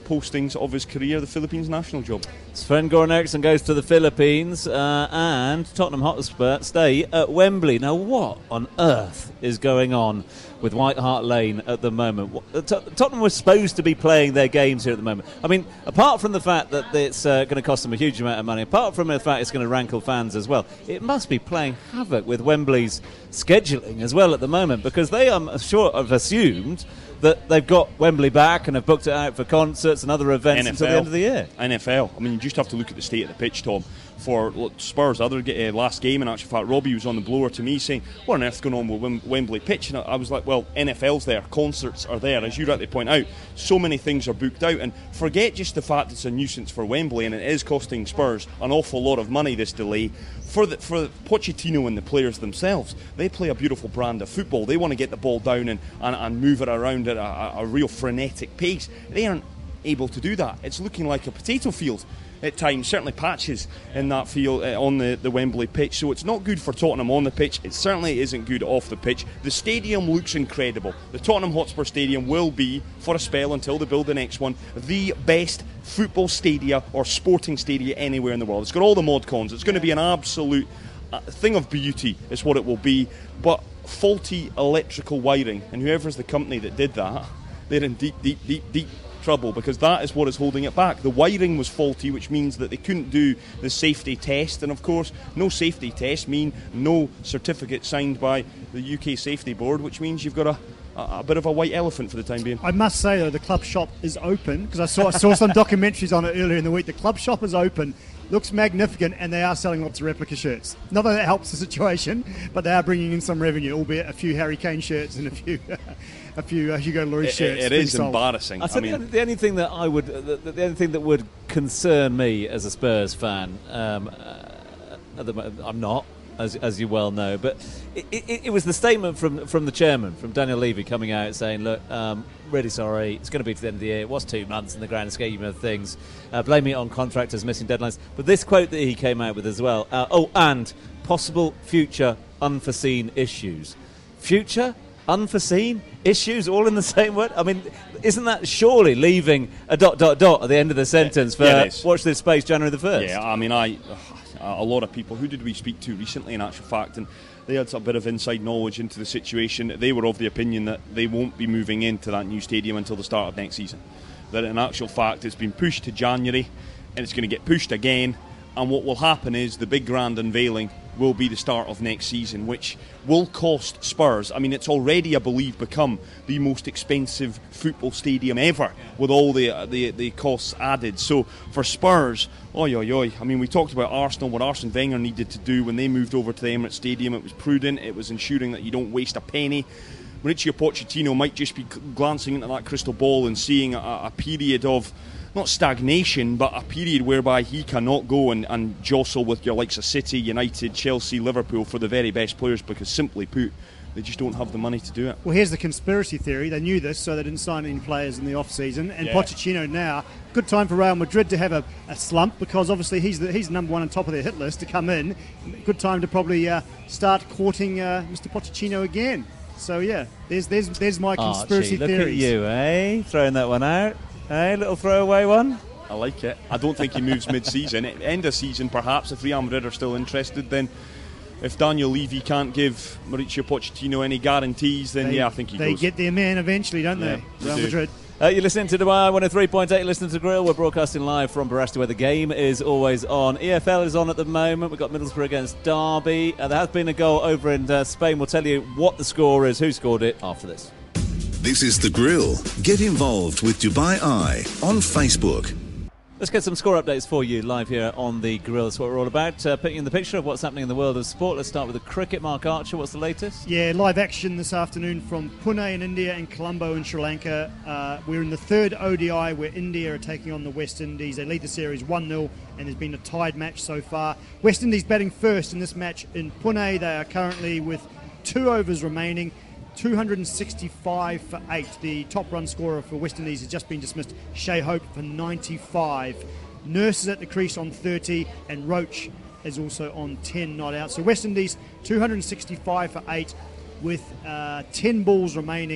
postings of his career, the Philippines national job. Sven-Goran Eriksson goes to the Philippines, uh, and Tottenham Hotspur stay at Wembley. Now, what on earth is going on with White Hart Lane at the moment? What, Tot- Tottenham was supposed to be playing their games here at the moment. I mean, apart from the fact that it's uh, going to cost them a huge amount of money, apart from the fact it's going to rankle fans as well, it must be playing havoc with Wembley's scheduling as well at the moment, because they, I'm sure, have assumed that they've got Wembley back and have booked it out for concerts and other events N F L, until the end of the year. N F L. I mean, you just have to look at the state of the pitch, Tom. For Spurs' other uh, last game, in actual fact, Robbie was on the blower to me saying, what on earth's going on with Wem- Wembley pitch? And I was like, well, N F L's there, concerts are there, as you rightly point out. So many things are booked out, and forget just the fact it's a nuisance for Wembley, and it is costing Spurs an awful lot of money, this delay. For the, for Pochettino and the players themselves, they play a beautiful brand of football. They want to get the ball down and, and, and move it around at a, a real frenetic pace. They aren't able to do that. It's looking like a potato field at times, certainly patches in that field uh, on the, the Wembley pitch. So it's not good for Tottenham on the pitch. It certainly isn't good off the pitch. The stadium looks incredible. The Tottenham Hotspur Stadium will be, for a spell until they build the next one, the best football stadia or sporting stadia anywhere in the world. It's got all the mod cons. It's going to be an absolute uh, thing of beauty is what it will be. But faulty electrical wiring, and whoever's the company that did that, they're in deep, deep, deep, deep trouble, because that is what is holding it back. The wiring was faulty, which means that they couldn't do the safety test, and of course no safety test mean no certificate signed by the U K Safety Board, which means you've got a a bit of a white elephant for the time being. I must say though, the club shop is open, because I saw I saw some documentaries on it earlier in the week. The club shop is open, looks magnificent, and they are selling lots of replica shirts. Not that that helps the situation, but they are bringing in some revenue, albeit a few Harry Kane shirts and a few a few uh, Hugo Lloris shirts. It, it is sold. Embarrassing. I, I mean, the, the only thing that I would, the, the only thing that would concern me as a Spurs fan, um, uh, at the moment, I'm not, as as you well know, but it, it, it was the statement from from the chairman, from Daniel Levy, coming out saying, look, um, really sorry, it's going to be to the end of the year. It was two months in the grand scheme of things. Uh, blaming it on contractors missing deadlines. But this quote that he came out with as well, uh, oh, and possible future unforeseen issues. Future unforeseen issues, all in the same word? I mean, isn't that surely leaving a dot, dot, dot at the end of the sentence for yeah, watch this space, January the first? Yeah, I mean, I a lot of people, who did we speak to recently in actual fact, and they had a bit of inside knowledge into the situation. They were of the opinion that they won't be moving into that new stadium until the start of next season. That in actual fact it's been pushed to January, and it's going to get pushed again, and what will happen is the big grand unveiling will be the start of next season, which will cost Spurs. I mean, it's already, I believe, become the most expensive football stadium ever, with all the uh, the, the costs added. So for Spurs, oi oi oi. I mean, we talked about Arsenal, what Arsene Wenger needed to do when they moved over to the Emirates Stadium. It was prudent. It was ensuring that you don't waste a penny. Mauricio Pochettino might just be glancing into that crystal ball and seeing a, a period of, not stagnation, but a period whereby he cannot go and, and jostle with your likes of City, United, Chelsea, Liverpool for the very best players, because simply put, they just don't have the money to do it. Well, here's the conspiracy theory. They knew this, so they didn't sign any players in the off-season. And yeah. Pochettino now, good time for Real Madrid to have a, a slump, because obviously he's the, he's number one on top of their hit list to come in. Good time to probably uh, start courting uh, Mister Pochettino again. So, yeah, there's there's there's my conspiracy Archie, look theories. Look at you, eh? Throwing that one out. Hey, little throwaway one. I like it. I don't think he moves mid-season. End of season, perhaps, if Real Madrid are still interested. Then, if Daniel Levy can't give Mauricio Pochettino any guarantees, then they, yeah, I think he they goes. They get their man eventually, don't yeah, they? they Real do. Madrid. Uh, you're listening to Dubai one oh three point eight, listening to Grill. We're broadcasting live from Barasti, where the game is always on. E F L is on at the moment. We've got Middlesbrough against Derby. Uh, there has been a goal over in uh, Spain. We'll tell you what the score is, who scored it, after this. This is The Grill. Get involved with Dubai Eye on Facebook. Let's get some score updates for you live here on The Grill. That's what we're all about. Uh, putting in the picture of what's happening in the world of sport. Let's start with the cricket. Mark Archer, what's the latest? Yeah, live action this afternoon from Pune in India and Colombo in Sri Lanka. Uh, we're in the third O D I where India are taking on the West Indies. They lead the series one nil, and there's been a tied match so far. West Indies batting first in this match in Pune. They are currently with two overs remaining. two hundred sixty-five for eight. The top run scorer for West Indies has just been dismissed, Shea Hope, for ninety-five. Nurse is at the crease on thirty, and Roach is also on ten not out. So West Indies two hundred sixty-five for eight with uh, ten balls remaining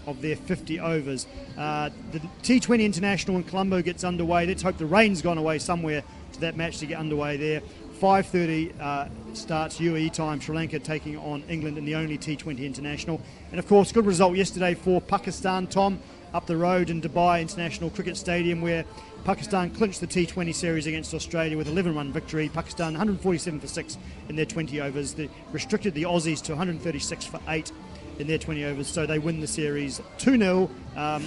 of their fifty overs. Uh, the T twenty International in Colombo gets underway. Let's hope the rain's gone away somewhere to that match to get underway there. five thirty uh, starts U A E time, Sri Lanka taking on England in the only T twenty International. And of course, good result yesterday for Pakistan, Tom, up the road in Dubai International Cricket Stadium, where Pakistan clinched the T twenty series against Australia with eleven run victory. Pakistan one hundred forty-seven for six in their twenty overs. They restricted the Aussies to one hundred thirty-six for eight in their twenty overs, so they win the series two nil. Um,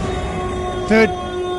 third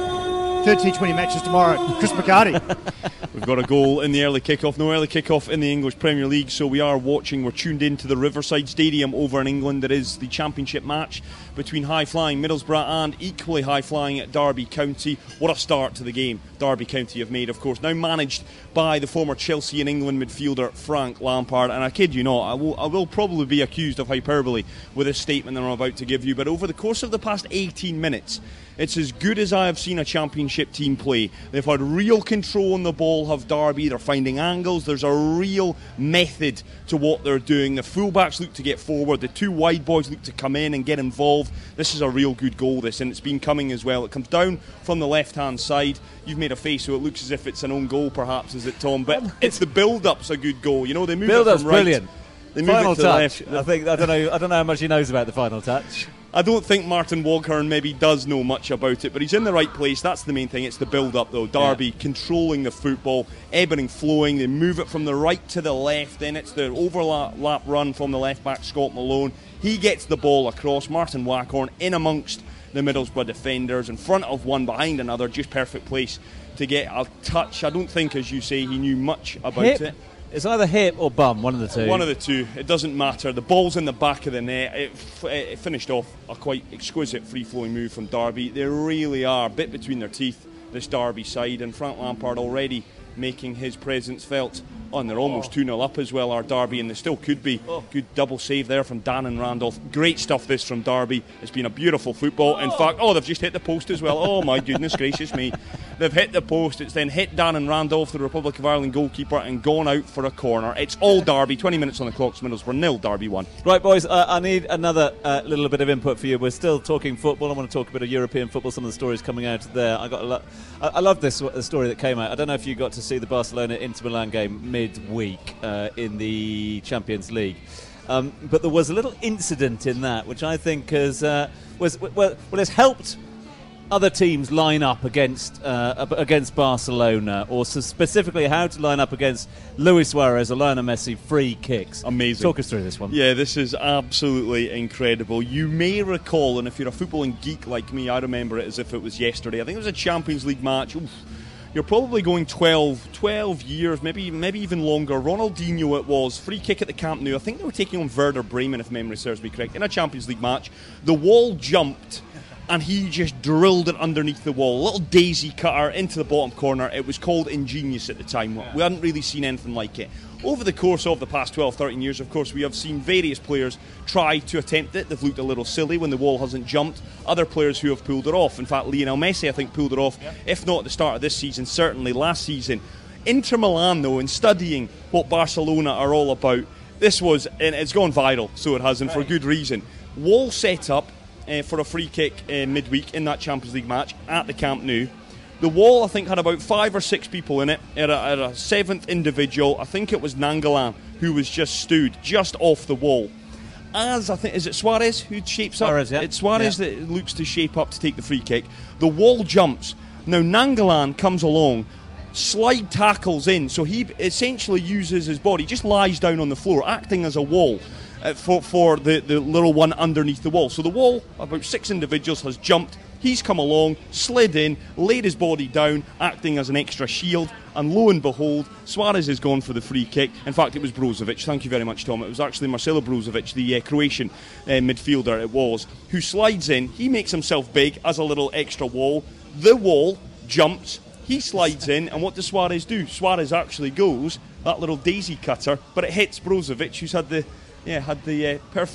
third T twenty matches tomorrow. Chris McCarty. We've got a goal in the early kick-off. No early kick-off in the English Premier League, so we are watching. We're tuned into the Riverside Stadium over in England. There is the championship match between high-flying Middlesbrough and equally high-flying at Derby County. What a start to the game Derby County have made, of course. Now managed by the former Chelsea and England midfielder Frank Lampard. And I kid you not, I will, I will probably be accused of hyperbole with this statement that I'm about to give you, but over the course of the past eighteen minutes, it's as good as I have seen a championship team play. They've had real control on the ball, have Derby. They're finding angles. There's a real method to what they're doing. The fullbacks look to get forward. The two wide boys look to come in and get involved. This is a real good goal, this, and it's been coming as well. It comes down from the left-hand side. You've made a face, so it looks as if it's an own goal, perhaps, is it, Tom? But it's the build-up's a good goal. You know, they move Build-up's it from right. brilliant. They move Final it to the touch. left. I think I don't know. I don't know how much he knows about the final touch. I don't think Martin Waghorn maybe does know much about it, but he's in the right place. That's the main thing. It's the build-up, though. Derby yeah. controlling the football, ebbing and flowing. They move it from the right to the left. Then it's the overlap run from the left-back, Scott Malone. He gets the ball across. Martin Waghorn in amongst the Middlesbrough defenders, in front of one, behind another. Just perfect place to get a touch. I don't think, as you say, he knew much about hip. it. It's either hip or bum, one of the two. One of the two. It doesn't matter. The ball's in the back of the net. It, f- it finished off a quite exquisite free-flowing move from Derby. They really are a bit between their teeth, this Derby side, and Frank Lampard already making his presence felt. Oh, and they're almost two nil up as well, our Derby, and they still could be. Oh. Good double save there from Dan and Randolph. Great stuff, this, from Derby. It's been a beautiful football. In fact, oh, they've just hit the post as well. Oh, my goodness gracious me. They've hit the post. It's then hit Dan and Randolph, the Republic of Ireland goalkeeper, and gone out for a corner. It's all Derby. twenty minutes on the clock. Middlesbrough nil, Derby one. Right, boys, uh, I need another uh, little bit of input for you. We're still talking football. I want to talk a bit of European football, some of the stories coming out there. I got a lo- I, I love this the story that came out. I don't know if you got to see the Barcelona-Inter Milan game midweek uh, in the Champions League. Um, but there was a little incident in that, which I think has uh, was well, well has helped other teams line up against uh, against Barcelona, or so specifically how to line up against Luis Suarez or Lionel Messi free kicks. Amazing. Talk us through this one. Yeah, this is absolutely incredible. You may recall, and if you're a footballing geek like me, I remember it as if it was yesterday. I think it was a Champions League match. Oof. You're probably going twelve, twelve years, maybe maybe even longer. Ronaldinho it was, free kick at the Camp Nou. I think they were taking on Werder Bremen, if memory serves me correct, in a Champions League match. The wall jumped, and he just drilled it underneath the wall. A little daisy cutter into the bottom corner. It was called ingenious at the time. We hadn't really seen anything like it. Over the course of the past twelve, thirteen years, of course, we have seen various players try to attempt it. They've looked a little silly when the wall hasn't jumped. Other players who have pulled it off. In fact, Lionel Messi, I think, pulled it off, yep. if not at the start of this season, certainly last season. Inter Milan, though, in studying what Barcelona are all about, this was, and it's gone viral, so it has, and for good reason. Wall set up uh, for a free kick uh, midweek in that Champions League match at the Camp Nou. The wall, I think, had about five or six people in it. At a, at a seventh individual, I think it was Nangolan, who was just stood just off the wall. As I think, is it Suarez who shapes up? Suarez, yeah. It's Suarez yeah. that looks to shape up to take the free kick. The wall jumps. Now Nangolan comes along, slide tackles in, so he essentially uses his body, just lies down on the floor, acting as a wall. Uh, for for the, the little one underneath the wall. So the wall, about six individuals, has jumped. He's come along, slid in, laid his body down, acting as an extra shield, and lo and behold, Suarez has gone for the free kick. In fact, it was Brozovic. Thank you very much, Tom. It was actually Marcelo Brozovic, the uh, Croatian uh, midfielder it was, who slides in. He makes himself big as a little extra wall. The wall jumps. He slides in, and what does Suarez do? Suarez actually goes, that little daisy cutter, but it hits Brozovic, who's had the... Yeah, had the uh, perfect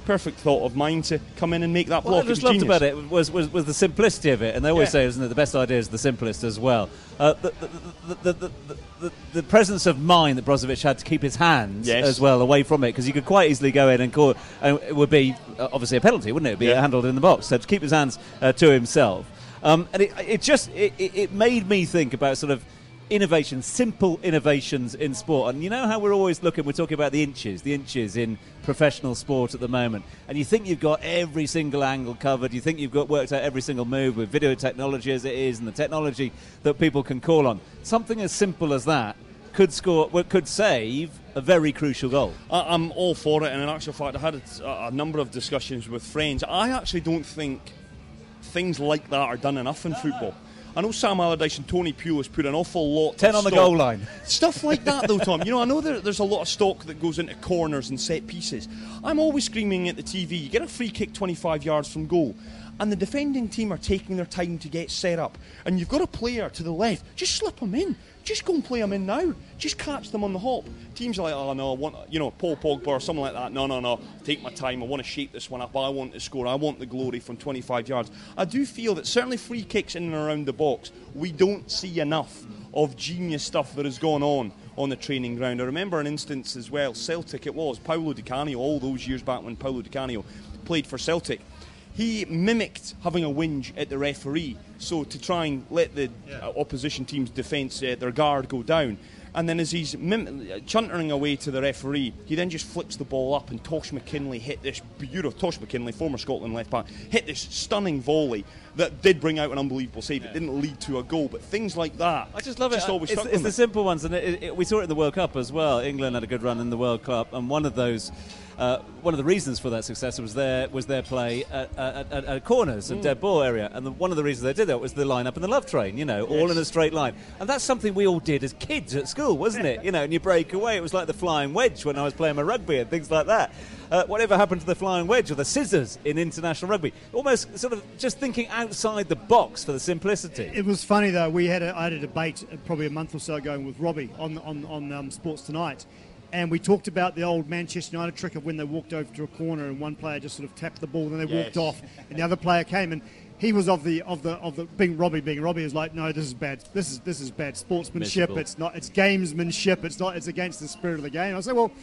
perfect thought of mine to come in and make that What block. I just it was loved genius. about it was, was, was the simplicity of it, and they always Yeah. say, isn't it, the best idea is the simplest as well. Uh, the, the, the, the, the, the, the, the presence of mind that Brozovic had to keep his hands Yes. as well away from it, because you could quite easily go in and call, and it would be uh, obviously a penalty, wouldn't it? It'd be Yeah. handled in the box. So to keep his hands uh, to himself, um, and it, it just it, it it made me think about sort of innovation, simple innovations in sport. And you know how we're always looking, we're talking about the inches, the inches in professional sport at the moment. And you think you've got every single angle covered, you think you've got worked out every single move with video technology as it is and the technology that people can call on. Something as simple as that could score, well, could save a very crucial goal. I, I'm all for it, and in actual fact, I had a, a number of discussions with friends. I actually don't think things like that are done enough in football. I know Sam Allardyce and Tony Pulis put an awful lot Ten of on the stock- goal line. Stuff like that, though, Tom. You know, I know there, there's a lot of stock that goes into corners and set pieces. I'm always screaming at the T V, you get a free kick twenty-five yards from goal, and the defending team are taking their time to get set up, and you've got a player to the left, just slip them in. Just go and play them in now. Just catch them on the hop. Teams are like, oh no, I want, you know, Paul Pogba or something like that. No, no, no. Take my time. I want to shape this one up. I want to score. I want the glory from twenty-five yards. I do feel that certainly free kicks in and around the box, we don't see enough of genius stuff that has gone on on the training ground. I remember an instance as well. Celtic, it was Paulo Di Canio, all those years back when Paulo Di Canio played for Celtic. He mimicked having a whinge at the referee, so to try and let the uh, opposition team's defence, uh, their guard, go down. And then as he's mim- chuntering away to the referee, he then just flicks the ball up, and Tosh McKinley hit this beautiful, Tosh McKinley, former Scotland left back, hit this stunning volley that did bring out an unbelievable save. It didn't lead to a goal, but things like that, I just love just it. always It's, stuck it's with the me. simple ones, and it, it, it, we saw it in the World Cup as well. England had a good run in the World Cup, and one of those, uh, one of the reasons for that success was their was their play at, at, at, at corners and Mm. dead ball area. And the, one of the reasons they did that was the line up in the love train. You know, all in a straight line, and that's something we all did as kids at school, wasn't it? You know, and you break away. It was like the flying wedge when I was playing my rugby and things like that. Uh, whatever happened to the flying wedge or the scissors in international rugby? Almost sort of just thinking outside the box for the simplicity. It was funny though. We had a, I had a debate uh, probably a month or so ago with Robbie on on on um, Sports Tonight, and we talked about the old Manchester United trick of when they walked over to a corner and one player just sort of tapped the ball, and then they Yes. walked off, and the other player came, and he was of the of the of the being Robbie being Robbie was like, no, this is bad. This is this is bad sportsmanship. Miserable. It's not. It's gamesmanship. It's not. It's against the spirit of the game. I say, well,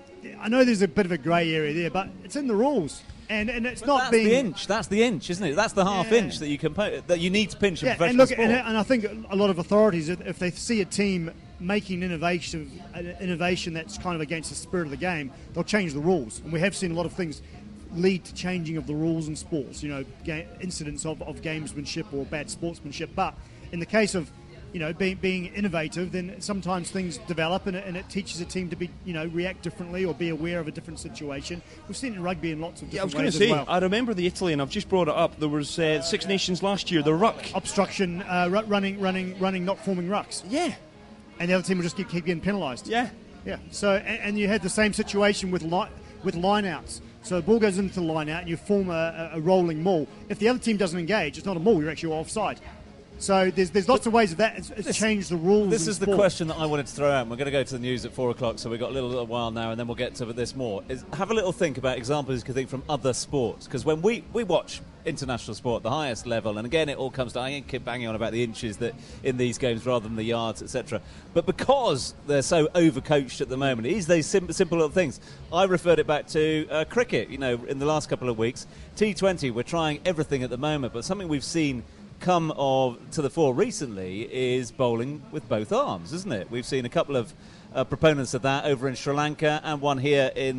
I know there's a bit of a grey area there, but it's in the rules, and and it's But not that's being the inch. That's the inch, isn't it? That's the half Yeah. inch that you can po- that you need to pinch in Yeah, and professional look, sport. and, and I think a lot of authorities, if if they see a team making innovation, an innovation that's kind of against the spirit of the game, they'll change the rules. And we have seen a lot of things lead to changing of the rules in sports. You know, ga- incidents of, of gamesmanship or bad sportsmanship. But in the case of, you know, being being innovative, then sometimes things develop, and it, and it teaches a team to be, you know, react differently or be aware of a different situation. We've seen it in rugby in lots of Yeah, I different was going to ways say, as well. I remember the Italy, and I've just brought it up. There was uh, Six Nations last year, the ruck. Obstruction, uh, ru- running, running, running, not forming rucks, Yeah, and the other team will just keep, keep getting penalised. yeah. Yeah. So, and, and you had the same situation with li- with line-outs. So the ball goes into the line-out, and you form a, a, a rolling maul. If the other team doesn't engage, it's not a maul. You're actually offside. So there's there's lots of ways of that. It's, it's This- changed the rules. This in is the sport. question that I wanted to throw out. We're going to go to the news at four o'clock, so we've got a little, little while now, and then we'll get to this more. Is have a little think about examples you can think from other sports, because when we, we watch international sport at the highest level, and again it all comes down, I keep banging on about the inches that in these games rather than the yards, et cetera. But because they're so overcoached at the moment, it is these sim- simple little things. I referred it back to uh, cricket. You know, in the last couple of weeks, T twenty, we're trying everything at the moment, but something we've seen come of to the fore recently is bowling with both arms, isn't it? We've seen a couple of uh, proponents of that over in Sri Lanka, and one here in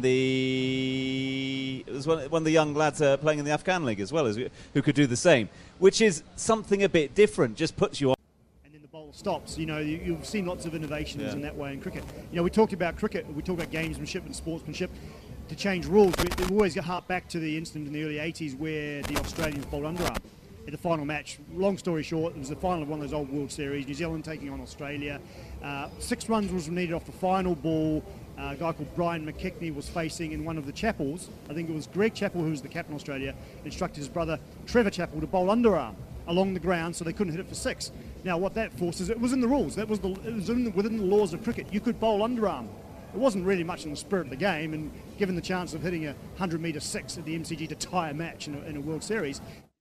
the it was one, one of the young lads uh, playing in the Afghan League as well, as who could do the same, which is something a bit different. Just puts you on. And then the bowler stops. You know, you, you've seen lots of innovations Yeah. in that way in cricket. You know, we talked about cricket. We talk about gamesmanship and sportsmanship. To change rules, we, we always get hark back to the incident in the early eighties where the Australians bowled underarm in the final match. Long story short, it was the final of one of those old World Series, New Zealand taking on Australia. Uh, six runs was needed off the final ball. Uh, a guy called Brian McKechnie was facing in one of the Chappells. I think it was Greg Chappell, who was the captain of Australia, instructed his brother Trevor Chappell to bowl underarm along the ground so they couldn't hit it for six. Now, what that forces, it was in the rules. That was the, it was in the, within the laws of cricket. You could bowl underarm it wasn't really much in the spirit of the game, and given the chance of hitting a hundred metre six at the M C G to tie a match in a, in a World Series,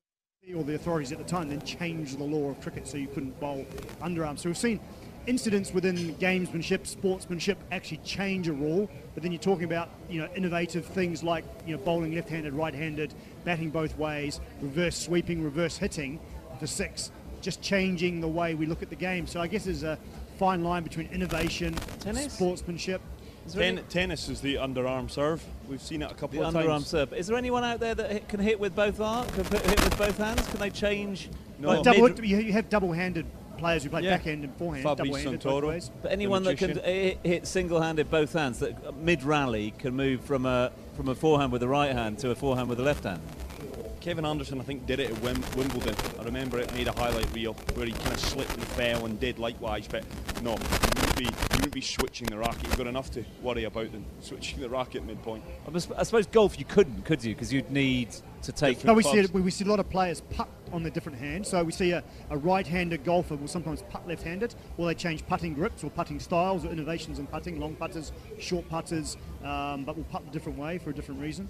or the authorities at the time then changed the law of cricket so you couldn't bowl underarm. So we've seen incidents within gamesmanship, sportsmanship actually change a rule, but then you're talking about, you know, innovative things like, you know, bowling left-handed, right-handed, batting both ways, reverse sweeping, reverse hitting for six, just changing the way we look at the game. So I guess there's a fine line between innovation, Tennis? sportsmanship. Is Ten- any- tennis is the underarm serve. We've seen it a couple the of times. The underarm times. serve. Is there anyone out there that hit, can hit with both arms? Can hit with both hands? Can they change? No. Like double, you you have double-handed players who play Yeah. backhand and forehand, Fabrice double-handed Santoro. both ways. But anyone that can magician. hit, hit single-handed both hands, that mid-rally can move from a from a forehand with the right hand to a forehand with the left hand. Kevin Anderson, I think, did it at Wim- Wimbledon. I remember it made a highlight reel where he kind of slipped and fell and did likewise. But no, you wouldn't be, you wouldn't be switching the racket. You've got enough to worry about than switching the racket midpoint. I sus- I suppose golf you couldn't, could you? Because you'd need to take. No, we see, clubs. it, we see a lot of players putt on the different hand. So we see a, a right-handed golfer will sometimes putt left-handed, or they change putting grips or putting styles or innovations in putting, long putters, short putters, um, but will putt a different way for a different reason.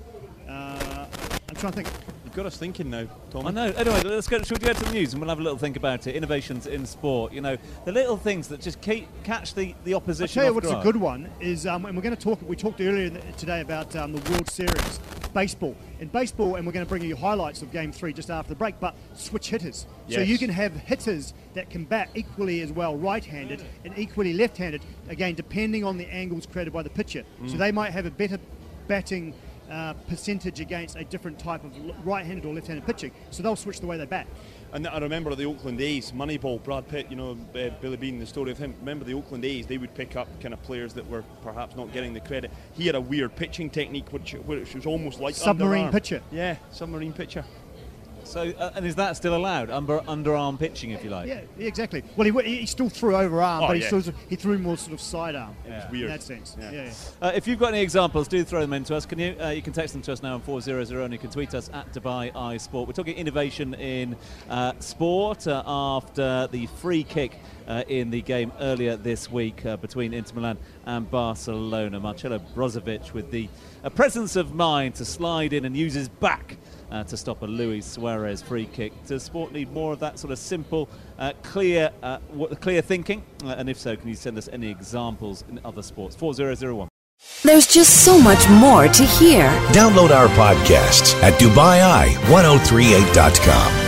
Uh, I'm trying to think. You've got us thinking now, Tom. I know. Anyway, let's go. Should we go to the news and we'll have a little think about it? Innovations in sport. You know, the little things that just keep, catch the, the I'll opposition. tell you off what's guard. a good one is, um, and we're going to talk. We talked earlier in the, today about um, the World Series baseball. In baseball, and we're going to bring you highlights of Game Three just after the break. But switch hitters, so Yes. you can have hitters that can bat equally as well right-handed and equally left-handed. Again, depending on the angles created by the pitcher. So they might have a better batting uh, percentage against a different type of l- right-handed or left-handed pitching. So they'll switch the way they bat. And I remember the Oakland A's, Moneyball, Brad Pitt, you know, uh, Billy Bean, the story of him. Remember the Oakland A's, they would pick up kind of players that were perhaps not getting the credit. He had a weird pitching technique which, which was almost like Submarine underarm. pitcher. Yeah, submarine pitcher. So, uh, and is that still allowed? Under underarm pitching, if you like. Yeah, yeah, exactly. Well, he, w- he still threw over arm, Oh, but he, yeah. still, he threw more sort of sidearm It's in weird. that sense. Yeah. Yeah, yeah. Uh, if you've got any examples, do throw them in to us. Can you? Uh, you can text them to us now on four hundred, and you can tweet us at Dubai Eye Sport. We're talking innovation in uh, sport uh, after the free kick uh, in the game earlier this week uh, between Inter Milan and Barcelona. Marcelo Brozovic with the uh, presence of mind to slide in and use his back Uh, to stop a Luis Suarez free kick. Does sport need more of that sort of simple, uh, clear uh, w- clear thinking? Uh, and if so, can you send us any examples in other sports? four zero zero one. There's just so much more to hear. Download our podcasts at Dubai Eye ten thirty-eight dot com.